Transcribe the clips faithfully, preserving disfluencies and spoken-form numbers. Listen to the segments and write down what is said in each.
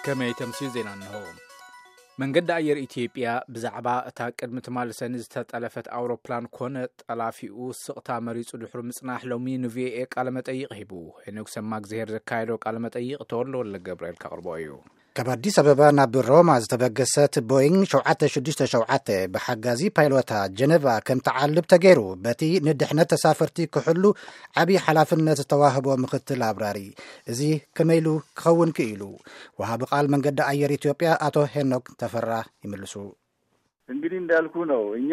كما يتمسي زينا أنه من قد أير إثيوبيا بزعباء تاكد متمالسة نزتت ألفت أوروبلان كونت ألافيو سقطا مريض ودحر مصناح لومي نوفي إيك على متأيق هبو هنوك سماك زهير زكايروك على متأيق تورلو ولا جبريل كغربويو كاب أديس أبابا ناب روما زتبقست بوينغ شوعات شدشت شوعات بحجازي بايلوتا جنيفا كم تعلب تجيرو باتي ندحنا تسافرتي كحلو عبي حلافنا تتواهب ومختل أبراري زي كميلو كون كيلو وهاب قال من قد أير إثيوبيا أتو هنوك تفرع يملسو እንግዲህ እንዳልኩ ነው እኛ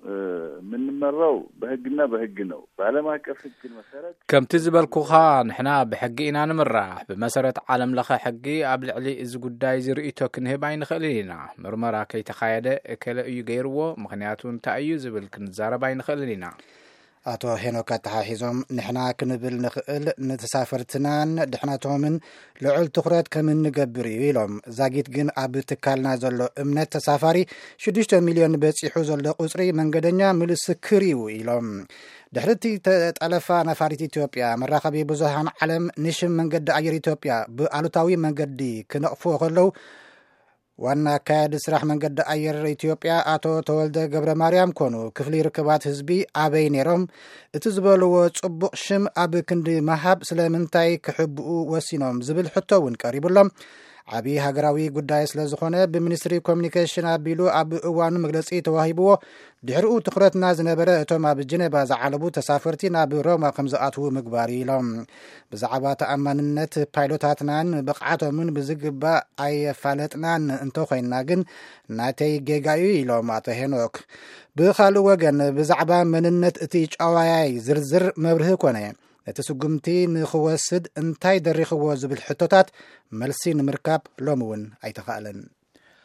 ምንመራው በህግና በህግ ነው በዓለም አቀፍ ህግ መሰረት ከም ትዝበልኩኻ ንሕና በሕጊ ኢና ንምራሕ በመሰረት ዓለም ለኸ ሕጊ ኣብ ልዕሊ እዚ ጉዳይ ዝርእቶ ክንህብ ኣይንኽእልን ምርመራ ከይተኻየደ እከለ እዩ ገይርዎ ምክንያቱ እንታይ እዩ ዝብል ክንዛረብ ኣይንኽእልን ኢና አቶ ሄኖክ ተሓሒዞም ንሕና ክንብል ንኽእል ንተሳፈርትናን ድሕነቶምን ልዑል ትኹረት ከም እንገብር እዩ ኢሎም ዛጊት ግን ኣብ ትካልና ዘሎ እምነት ተሳፋሪ ሽዱሽተ ሚልዮን በፂሑ ዘሎ ቁፅሪ መንገደኛ ምልስክር እዩ ኢሎም ድሕርቲ ተጠለፋ ነፋሪት ኢትዮጵያ መራኸቢ ብዙሃን ዓለም ንሽም መንገዲ ኣየር ኢትዮጵያ ብኣሉታዊ መንገዲ ክነቕፎ ከለው ዋና ካድ ስራሕ መንገዲ ኣየር ኢትዮጵያ አቶ ተወልደ ገብረ ማርያም ኮኑ ክፍሊ ርክባት ህዝቢ ኣበይ ነሮም እቲ ዝበልዎ ጽቡቕ ሽም ኣብ ክንዲ ማሃብ ስለምንታይ ክሕብኡ ወሲኖም ዝብል ሕቶውን ቀሪብሎም ዓቢ ሃገራዊ ጉዳይ ስለ ዝኾነ ብሚኒስትሪ ኮሙኒኬሽን ኣቢሉ ኣብ እዋኑ መግለጺ ተዋሂብዎ ድሕሪኡ ትኹረትና ዝነበረ እቶም ኣብ ጀኔቫ ዝዓለቡ ተሳፈርቲ ናብ ሮማ ከም ዝኣትዉ ምግባር ኢሎም ብዛዕባ ተኣማንነት ፓይሎታትናን ብቕዓቶምን ብዝግባእ ኣይፋለጥናን እንተኾይንና ግን ናተይ ጌጋዩ ኢሎም ኣቶ ሄኖክ ብኻልእ ወገን ብዛዕባ መንነት እቲ ጫዋያይ ዝርዝር መብርህ ኮነ እቲ ስጉምቲ ንኽወስድ እንታይ ደሪኽዎ ዝብል ሕቶታት መልሲ ንምርካብ ሎሚ እውን ኣይተኻእለን